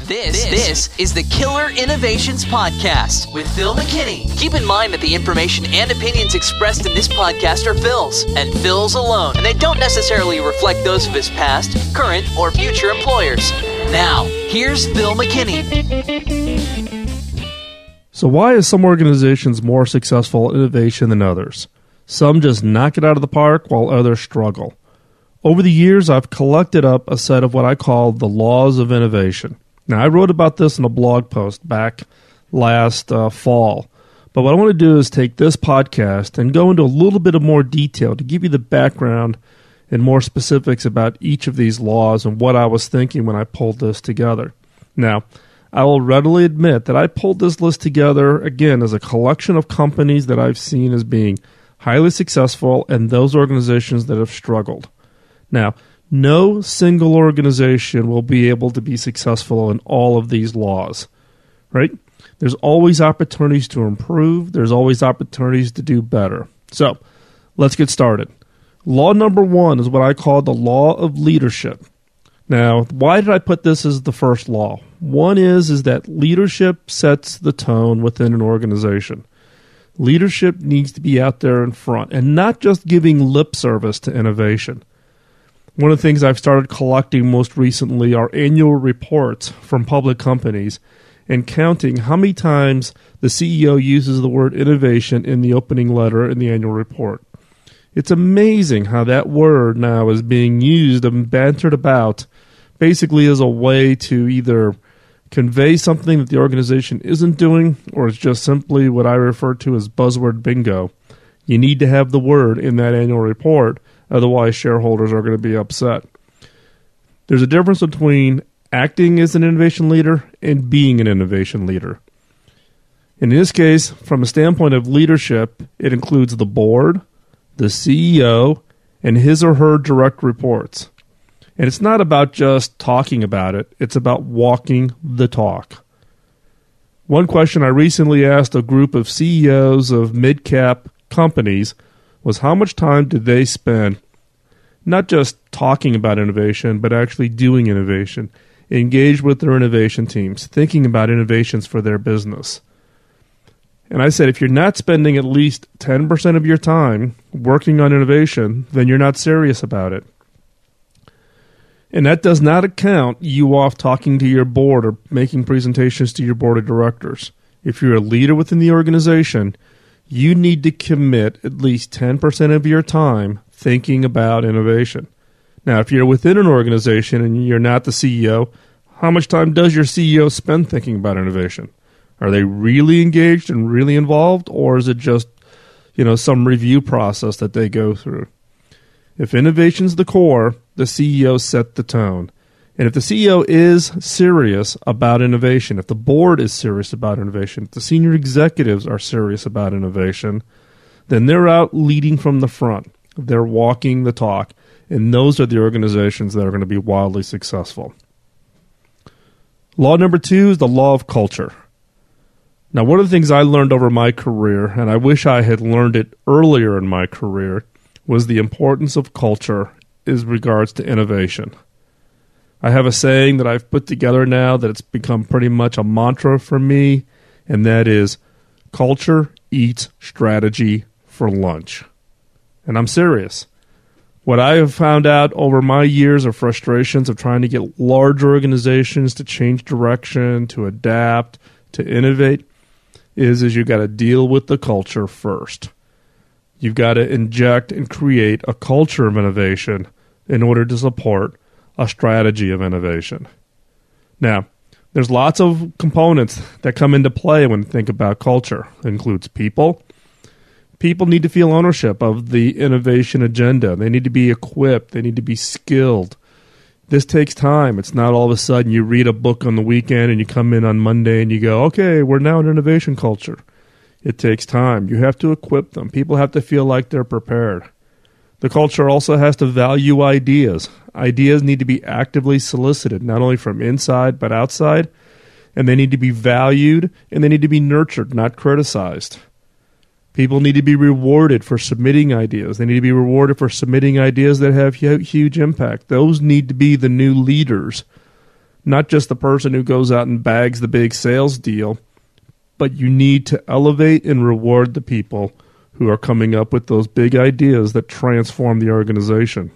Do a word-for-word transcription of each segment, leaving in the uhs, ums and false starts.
This, this is the Killer Innovations Podcast with Phil McKinney. Keep in mind that the information and opinions expressed in this podcast are Phil's, and Phil's alone, and they don't necessarily reflect those of his past, current, or future employers. Now, here's Phil McKinney. So why is some organizations more successful at innovation than others? Some just knock it out of the park while others struggle. Over the years, I've collected up a set of what I call the laws of innovation. Now, I wrote about this in a blog post back last uh, fall, but what I want to do is take this podcast and go into a little bit of more detail to give you the background and more specifics about each of these laws and what I was thinking when I pulled this together. Now, I will readily admit that I pulled this list together, again, as a collection of companies that I've seen as being highly successful and those organizations that have struggled. Now, no single organization will be able to be successful in all of these laws, right? There's always opportunities to improve. There's always opportunities to do better. So, let's get started. Law number one is what I call the law of leadership. Now, why did I put this as the first law? One is, is that leadership sets the tone within an organization. Leadership needs to be out there in front and not just giving lip service to innovation. One of the things I've started collecting most recently are annual reports from public companies and counting how many times the C E O uses the word innovation in the opening letter in the annual report. It's amazing how that word now is being used and bantered about basically as a way to either convey something that the organization isn't doing, or it's just simply what I refer to as buzzword bingo. You need to have the word in that annual report, otherwise shareholders are going to be upset. There's a difference between acting as an innovation leader and being an innovation leader. In this case, from a standpoint of leadership, it includes the board, the C E O, and his or her direct reports. And it's not about just talking about it, it's about walking the talk. One question I recently asked a group of C E Os of mid-cap companies was how much time did they spend not just talking about innovation, but actually doing innovation, engaged with their innovation teams, thinking about innovations for their business. And I said, if you're not spending at least ten percent of your time working on innovation, then you're not serious about it. And that does not account you off talking to your board or making presentations to your board of directors. If you're a leader within the organization, you need to commit at least ten percent of your time thinking about innovation. Now, if you're within an organization and you're not the C E O, how much time does your C E O spend thinking about innovation? Are they really engaged and really involved, or is it just, you know, some review process that they go through? If innovation's the core, the C E O set the tone. And if the C E O is serious about innovation, if the board is serious about innovation, if the senior executives are serious about innovation, then they're out leading from the front. They're walking the talk. And those are the organizations that are going to be wildly successful. Law number two is the law of culture. Now, one of the things I learned over my career, and I wish I had learned it earlier in my career, was the importance of culture as regards to innovation. I have a saying that I've put together now that it's become pretty much a mantra for me, and that is, culture eats strategy for lunch. And I'm serious. What I have found out over my years of frustrations of trying to get large organizations to change direction, to adapt, to innovate, is, is you've got to deal with the culture first. You've got to inject and create a culture of innovation in order to support a strategy of innovation. Now, there's lots of components that come into play when you think about culture. It includes people. People need to feel ownership of the innovation agenda. They need to be equipped. They need to be skilled. This takes time. It's not all of a sudden you read a book on the weekend and you come in on Monday and you go, okay, we're now an innovation culture. It takes time. You have to equip them. People have to feel like they're prepared. The culture also has to value ideas. Ideas need to be actively solicited, not only from inside but outside, and they need to be valued and they need to be nurtured, not criticized. People need to be rewarded for submitting ideas. They need to be rewarded for submitting ideas that have huge impact. Those need to be the new leaders not just the person who goes out and bags the big sales deal, but you need to elevate and reward the people who are coming up with those big ideas that transform the organization.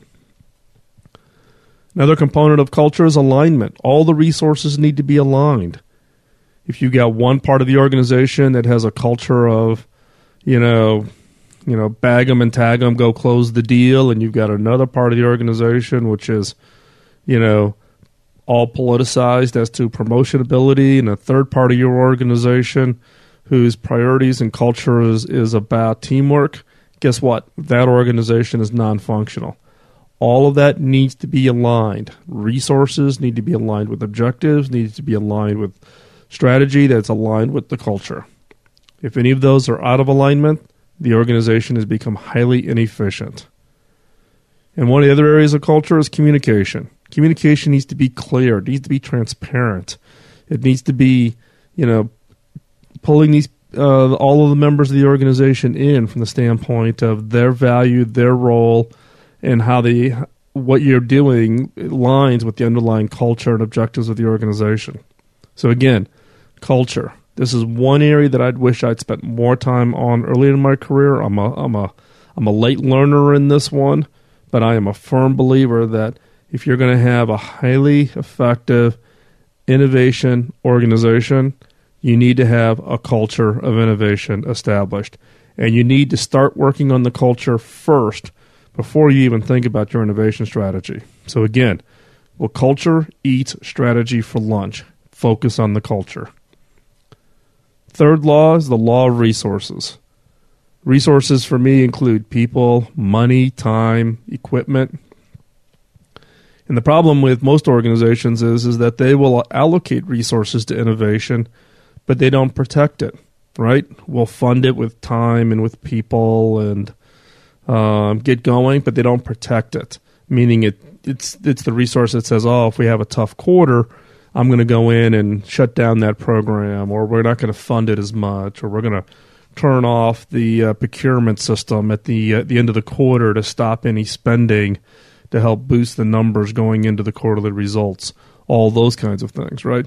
Another component of culture is alignment. All the resources need to be aligned. If you got one part of the organization that has a culture of, you know, you know, bag them and tag them, go close the deal, and you've got another part of the organization which is, you know, all politicized as to promotionability, and a third part of your organization whose priorities and culture is, is about teamwork, guess what? That organization is non-functional. All of that needs to be aligned. Resources need to be aligned with objectives, needs to be aligned with strategy that's aligned with the culture. If any of those are out of alignment, the organization has become highly inefficient. And one of the other areas of culture is communication. Communication needs to be clear. It needs to be transparent. It needs to be, you know, pulling these uh, all of the members of the organization in from the standpoint of their value, their role, and how they what you're doing aligns with the underlying culture and objectives of the organization. So again, culture. This is one area that I'd wish I'd spent more time on earlier in my career. I'm a I'm a I'm a late learner in this one, but I am a firm believer that if you're going to have a highly effective innovation organization, you need to have a culture of innovation established. And you need to start working on the culture first before you even think about your innovation strategy. So again, well, culture eats strategy for lunch. Focus on the culture. Third law is the law of resources. Resources for me include people, money, time, equipment. And the problem with most organizations is, is that they will allocate resources to innovation, but they don't protect it, right? We'll fund it with time and with people and um, get going, but they don't protect it, meaning it it's it's the resource that says, oh, if we have a tough quarter, I'm going to go in and shut down that program, or we're not going to fund it as much, or we're going to turn off the uh, procurement system at the uh, the end of the quarter to stop any spending to help boost the numbers going into the quarterly results, all those kinds of things, right?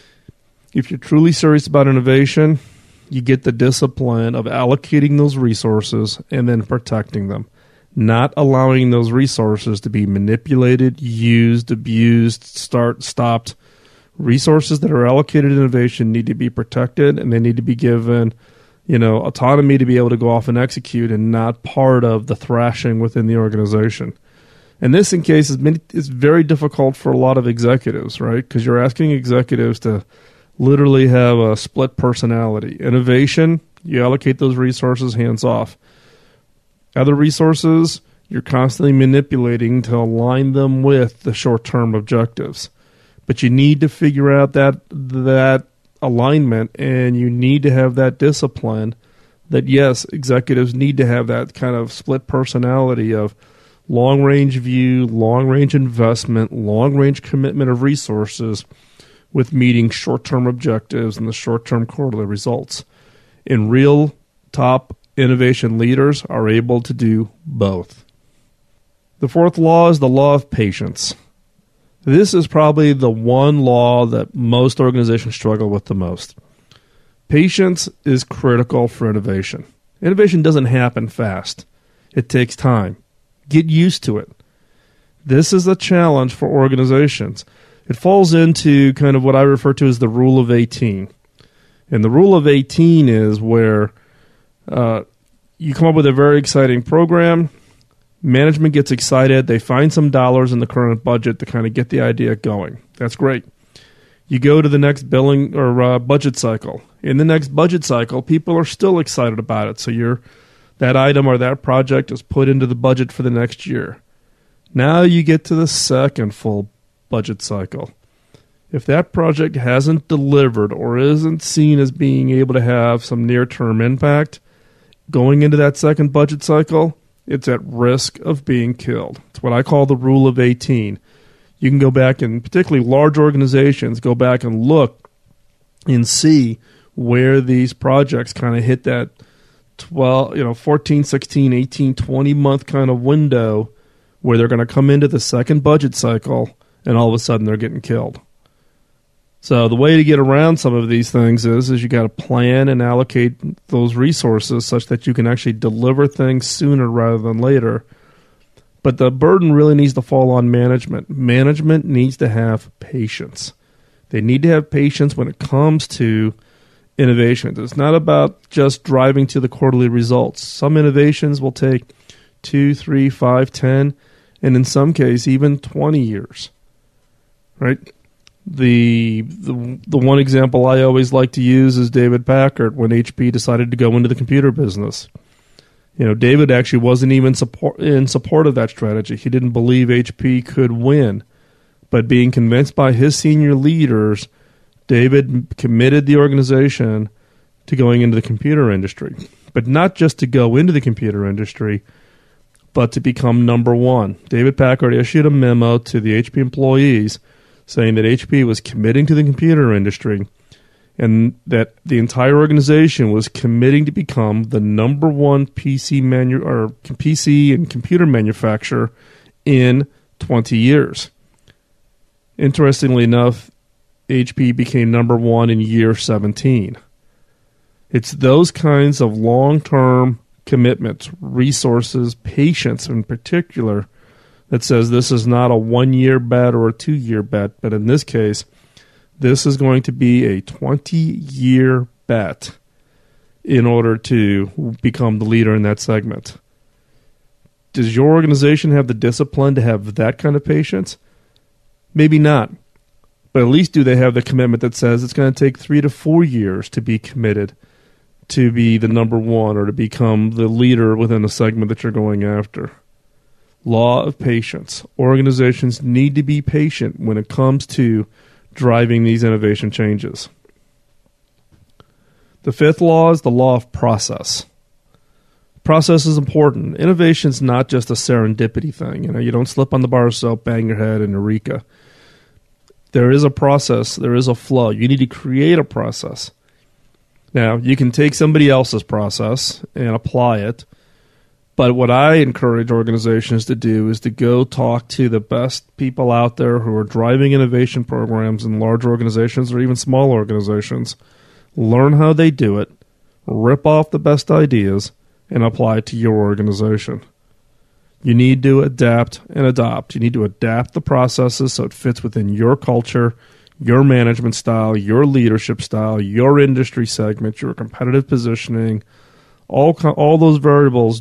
If you're truly serious about innovation, you get the discipline of allocating those resources and then protecting them, not allowing those resources to be manipulated, used, abused, start, stopped. Resources that are allocated to innovation need to be protected, and they need to be given, you know, autonomy to be able to go off and execute, and not part of the thrashing within the organization. And this, in case, is, is very difficult for a lot of executives, right? Because you're asking executives to literally have a split personality. Innovation, you allocate those resources hands off. Other resources, you're constantly manipulating to align them with the short-term objectives. But you need to figure out that that alignment, and you need to have that discipline that, yes, executives need to have that kind of split personality of long-range view, long-range investment, long-range commitment of resources with meeting short-term objectives and the short-term quarterly results. And real top innovation leaders are able to do both. The fourth law is the law of patience. This is probably the one law that most organizations struggle with the most. Patience is critical for innovation. Innovation doesn't happen fast. It takes time. Get used to it. This is a challenge for organizations. It falls into kind of what I refer to as the rule of eighteen. And the rule of eighteen is where uh, you come up with a very exciting program, management gets excited, they find some dollars in the current budget to kind of get the idea going. That's great. You go to the next billing or uh, budget cycle. In the next budget cycle, people are still excited about it. So you're, that item or that project is put into the budget for the next year. Now you get to the second full budget cycle. If that project hasn't delivered or isn't seen as being able to have some near-term impact, going into that second budget cycle, it's at risk of being killed. It's what I call the rule of eighteen. You can go back, and particularly large organizations, go back and look and see where these projects kind of hit that twelve, you know, fourteen, sixteen, eighteen, twenty month kind of window where they're going to come into the second budget cycle and all of a sudden they're getting killed. So the way to get around some of these things is, is you got to plan and allocate those resources such that you can actually deliver things sooner rather than later. But the burden really needs to fall on management. Management needs to have patience. They need to have patience when it comes to innovations. It's not about just driving to the quarterly results. Some innovations will take two, three, five, ten, and in some cases even twenty years. Right? The, the the one example I always like to use is David Packard when H P decided to go into the computer business. You know, David actually wasn't even support, in support of that strategy. He didn't believe H P could win. But being convinced by his senior leaders, David committed the organization to going into the computer industry. But not just to go into the computer industry, but to become number one. David Packard issued a memo to the H P employees saying that H P was committing to the computer industry and that the entire organization was committing to become the number one P C manu- or P C and computer manufacturer in twenty years. Interestingly enough, H P became number one in year seventeen. It's those kinds of long-term commitments, resources, patience in particular, that says this is not a one-year bet or a two-year bet, but in this case, this is going to be a twenty-year bet in order to become the leader in that segment. Does your organization have the discipline to have that kind of patience? Maybe not. But at least do they have the commitment that says it's going to take three to four years to be committed to be the number one or to become the leader within the segment that you're going after. Law of patience. Organizations need to be patient when it comes to driving these innovation changes. The fifth law is the law of process. Process is important. Innovation is not just a serendipity thing. You know, you don't slip on the bar of soap, bang your head, and eureka. There is a process. There is a flow. You need to create a process. Now, you can take somebody else's process and apply it, but what I encourage organizations to do is to go talk to the best people out there who are driving innovation programs in large organizations or even small organizations. Learn how they do it, rip off the best ideas, and apply it to your organization. You need to adapt and adopt. You need to adapt the processes so it fits within your culture, your management style, your leadership style, your industry segment, your competitive positioning. All, all those variables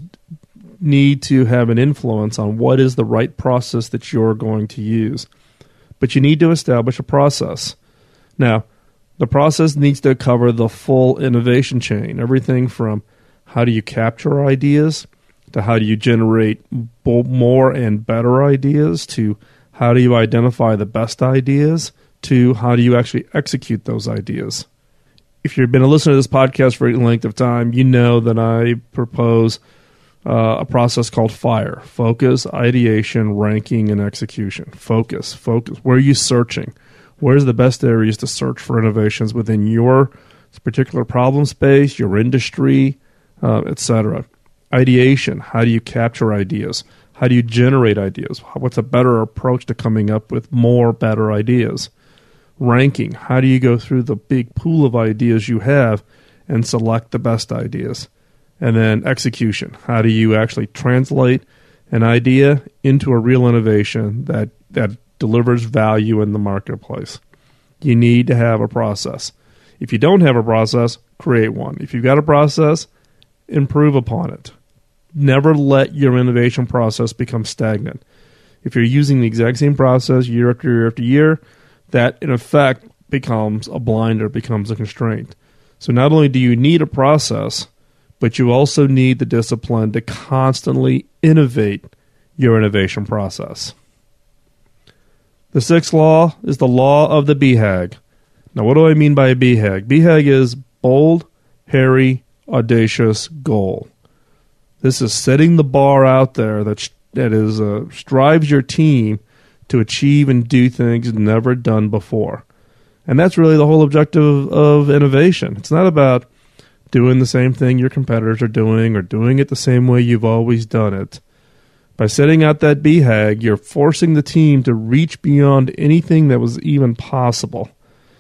need to have an influence on what is the right process that you're going to use. But you need to establish a process. Now, the process needs to cover the full innovation chain, everything from how do you capture ideas to how do you generate more and better ideas to how do you identify the best ideas to how do you actually execute those ideas. If you've been a listener to this podcast for any length of time, you know that I propose uh, a process called FIRE. Focus, ideation, ranking, and execution. Focus, focus. Where are you searching? Where's the best areas to search for innovations within your particular problem space, your industry, uh, et cetera? Ideation. How do you capture ideas? How do you generate ideas? What's a better approach to coming up with more better ideas? Ranking. How do you go through the big pool of ideas you have and select the best ideas? And then execution. How do you actually translate an idea into a real innovation that, that delivers value in the marketplace? You need to have a process. If you don't have a process, create one. If you've got a process, improve upon it. Never let your innovation process become stagnant. If you're using the exact same process year after year after year, that in effect becomes a blinder, becomes a constraint. So not only do you need a process, but you also need the discipline to constantly innovate your innovation process. The sixth law is the law of the B HAG. Now, what do I mean by a B HAG? B HAG is bold, hairy, audacious goal. This is setting the bar out there that that is uh, strives your team to achieve and do things never done before. And that's really the whole objective of, of innovation. It's not about doing the same thing your competitors are doing or doing it the same way you've always done it. By setting out that B HAG, you're forcing the team to reach beyond anything that was even possible.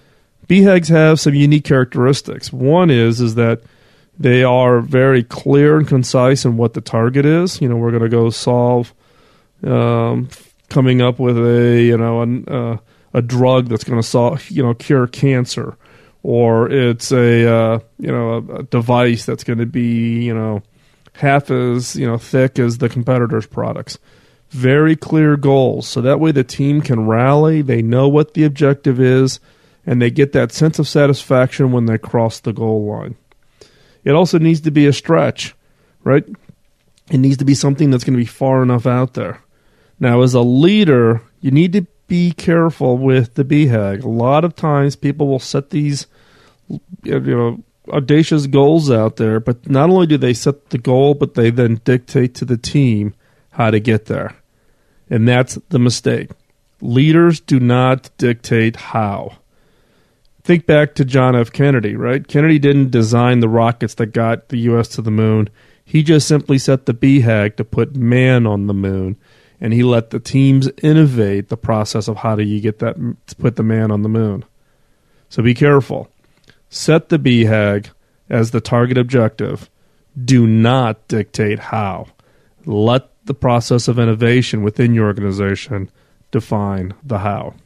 B HAGs have some unique characteristics. One is is that they are very clear and concise in what the target is. You know, we're going to go solve um, coming up with a you know a, uh, a drug that's going to solve you know cure cancer, or it's a uh, you know a, a device that's going to be you know half as you know thick as the competitors' products. Very clear goals, so that way the team can rally. They know what the objective is, and they get that sense of satisfaction when they cross the goal line. It also needs to be a stretch, right? It needs to be something that's going to be far enough out there. Now, as a leader, you need to be careful with the B HAG. A lot of times people will set these you know, audacious goals out there, but not only do they set the goal, but they then dictate to the team how to get there. And that's the mistake. Leaders do not dictate how. Think back to John F. Kennedy, right? Kennedy didn't design the rockets that got the U S to the moon. He just simply set the B HAG to put man on the moon, and he let the teams innovate the process of how do you get that to put the man on the moon. So be careful. Set the B HAG as the target objective. Do not dictate how. Let the process of innovation within your organization define the how.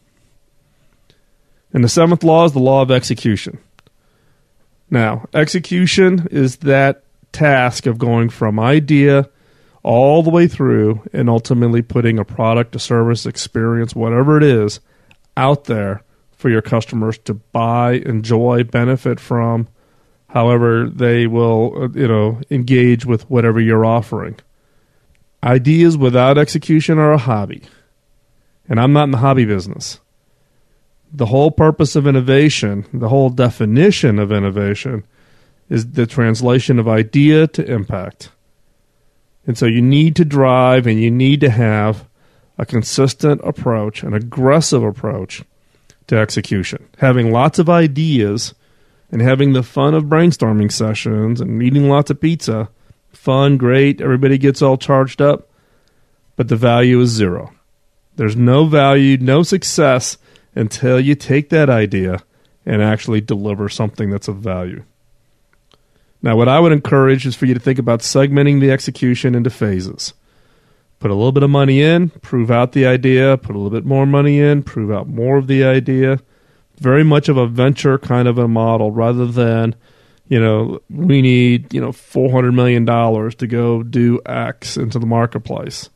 And the seventh law is the law of execution. Now, execution is that task of going from idea all the way through and ultimately putting a product, a service, experience, whatever it is, out there for your customers to buy, enjoy, benefit from, however they will, you know, engage with whatever you're offering. Ideas without execution are a hobby. And I'm not in the hobby business. The whole purpose of innovation, the whole definition of innovation, is the translation of idea to impact. And so you need to drive and you need to have a consistent approach, an aggressive approach to execution. Having lots of ideas and having the fun of brainstorming sessions and eating lots of pizza, fun, great, everybody gets all charged up, but the value is zero. There's no value, no success until you take that idea and actually deliver something that's of value. Now, what I would encourage is for you to think about segmenting the execution into phases. Put a little bit of money in, prove out the idea, put a little bit more money in, prove out more of the idea. Very much of a venture kind of a model rather than, you know, we need, you know, four hundred million dollars to go do X into the marketplace.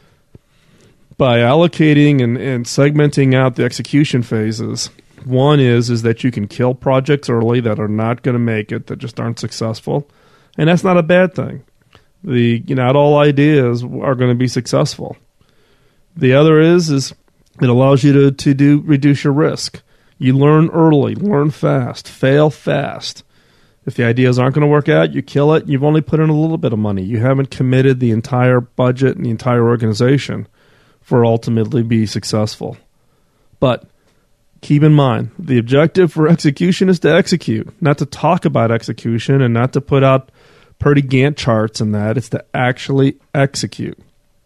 By allocating and, and segmenting out the execution phases, one is is that you can kill projects early that are not going to make it, that just aren't successful, and that's not a bad thing. The you know, not all ideas are going to be successful. The other is is it allows you to to do reduce your risk. You learn early, learn fast, fail fast. If the ideas aren't going to work out, you kill it. You've only put in a little bit of money. You haven't committed the entire budget and the entire organization for ultimately be successful. But keep in mind, the objective for execution is to execute, not to talk about execution and not to put out pretty Gantt charts and that. It's to actually execute.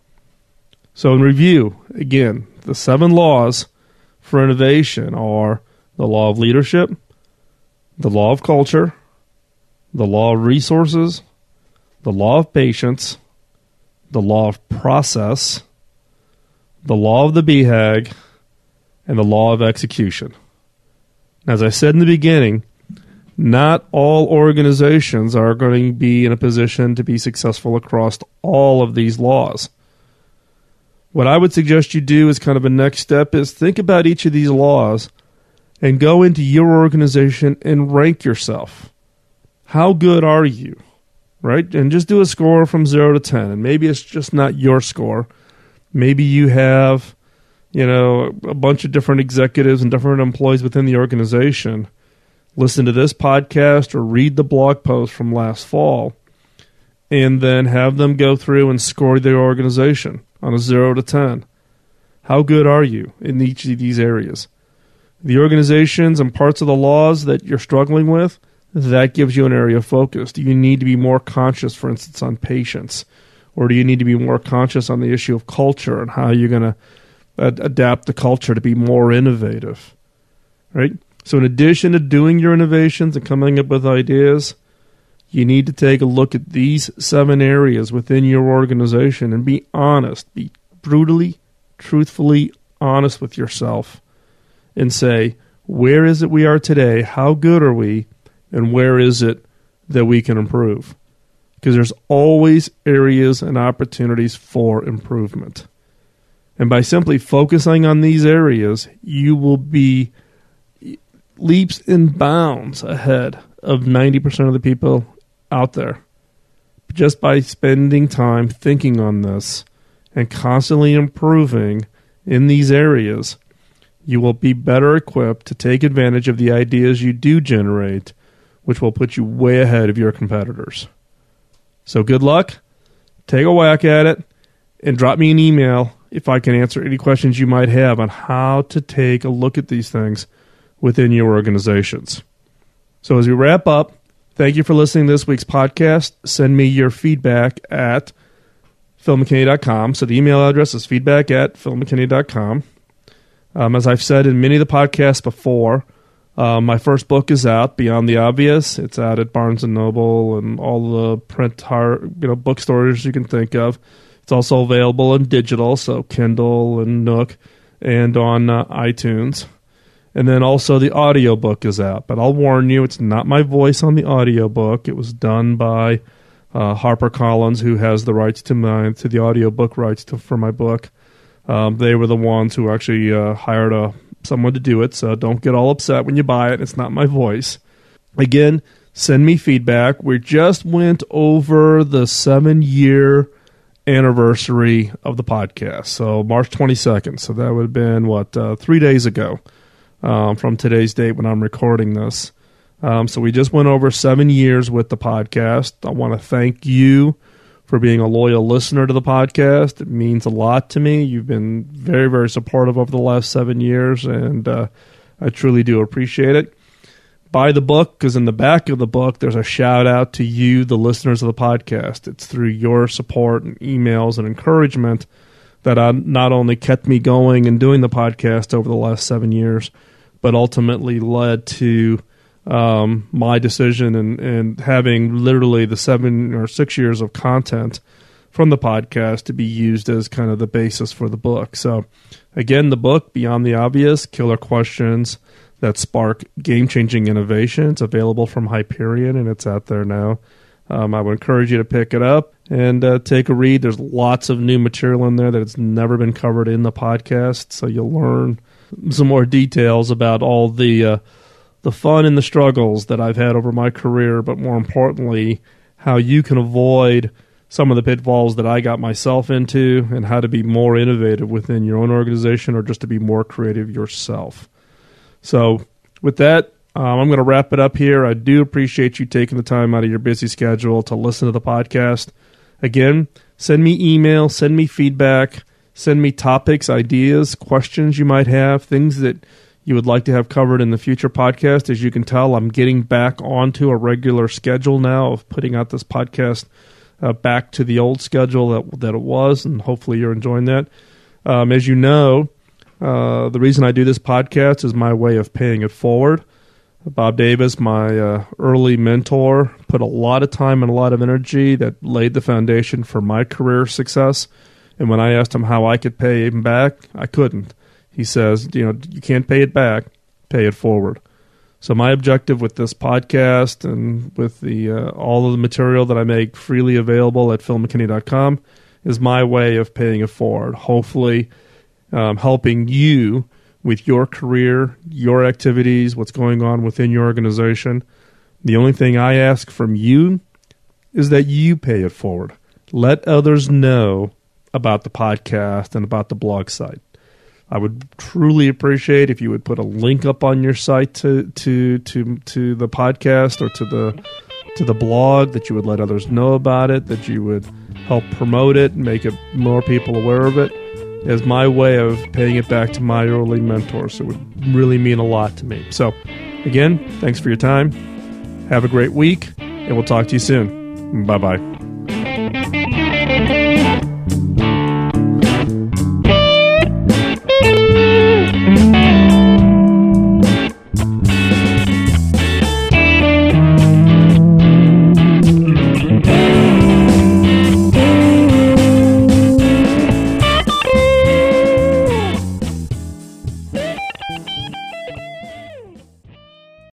So in review, again, the seven laws for innovation are the law of leadership, the law of culture, the law of resources, the law of patience, the law of process, the law of the B HAG, and the law of execution. As I said in the beginning, not all organizations are going to be in a position to be successful across all of these laws. What I would suggest you do as kind of a next step is think about each of these laws and go into your organization and rank yourself. How good are you? Right? And just do a score from zero to ten. And maybe it's just not your score. Maybe you have, you know, a bunch of different executives and different employees within the organization listen to this podcast or read the blog post from last fall and then have them go through and score their organization on a zero to ten. How good are you in each of these areas? The organizations and parts of the laws that you're struggling with, that gives you an area of focus. Do you need to be more conscious, for instance, on patience? Or do you need to be more conscious on the issue of culture and how you're going to ad- adapt the culture to be more innovative? Right? So in addition to doing your innovations and coming up with ideas, you need to take a look at these seven areas within your organization and be honest, be brutally, truthfully honest with yourself and say, where is it we are today? How good are we? And where is it that we can improve? Because there's always areas and opportunities for improvement. And by simply focusing on these areas, you will be leaps and bounds ahead of ninety percent of the people out there. Just by spending time thinking on this and constantly improving in these areas, you will be better equipped to take advantage of the ideas you do generate, which will put you way ahead of your competitors. So good luck, take a whack at it, and drop me an email if I can answer any questions you might have on how to take a look at these things within your organizations. So as we wrap up, thank you for listening to this week's podcast. Send me your feedback at phil mckinney dot com. So the email address is feedback at phil mckinney dot com. Um, as I've said in many of the podcasts before, uh, my first book is out, Beyond the Obvious. It's out at Barnes and Noble and all the print hard, you know, bookstores you can think of. It's also available in digital, so Kindle and Nook, and on uh, iTunes. And then also the audiobook is out. But I'll warn you, it's not my voice on the audiobook. It was done by uh, HarperCollins, who has the rights to my to the audiobook rights to, for my book. Um, they were the ones who actually uh, hired a, someone to do it, so don't get all upset when you buy it. It's not my voice. Again, send me feedback. We just went over the seven-year anniversary of the podcast, so March twenty-second. So that would have been, what, uh, three days ago um, from today's date when I'm recording this. Um, so we just went over seven years with the podcast. I want to thank you for being a loyal listener to the podcast. It means a lot to me. You've been very, very supportive over the last seven years, and uh, I truly do appreciate it. Buy the book, because in the back of the book, there's a shout-out to you, the listeners of the podcast. It's through your support and emails and encouragement that I not only kept me going and doing the podcast over the last seven years, but ultimately led to um, my decision and, and having literally the seven or six years of content from the podcast to be used as kind of the basis for the book. So, again, the book, Beyond the Obvious, Killer Questions that Spark Game-Changing Innovation. It's available from Hyperion, and it's out there now. Um, I would encourage you to pick it up and uh, take a read. There's lots of new material in there that has never been covered in the podcast, so you'll learn some more details about all the uh, the fun and the struggles that I've had over my career, but more importantly, how you can avoid some of the pitfalls that I got myself into and how to be more innovative within your own organization or just to be more creative yourself. So with that, um, I'm going to wrap it up here. I do appreciate you taking the time out of your busy schedule to listen to the podcast. Again, send me email, send me feedback, send me topics, ideas, questions you might have, things that you would like to have covered in the future podcast. As you can tell, I'm getting back onto a regular schedule now of putting out this podcast uh, back to the old schedule that, that it was, and hopefully you're enjoying that. Um, as you know, Uh, the reason I do this podcast is my way of paying it forward. Bob Davis, my uh, early mentor, put a lot of time and a lot of energy that laid the foundation for my career success. And when I asked him how I could pay him back, I couldn't. He says, you know, you can't pay it back, pay it forward. So my objective with this podcast and with the uh, all of the material that I make freely available at phil mckinney dot com is my way of paying it forward. Hopefully, Um, helping you with your career, your activities, what's going on within your organization. The only thing I ask from you is that you pay it forward. Let others know about the podcast and about the blog site. I would truly appreciate if you would put a link up on your site to to to to the podcast or to the to the blog, that you would let others know about it, that you would help promote it, make it more people aware of it. Is my way of paying it back to my early mentors. It would really mean a lot to me. So, again, thanks for your time. Have a great week, and we'll talk to you soon. Bye-bye.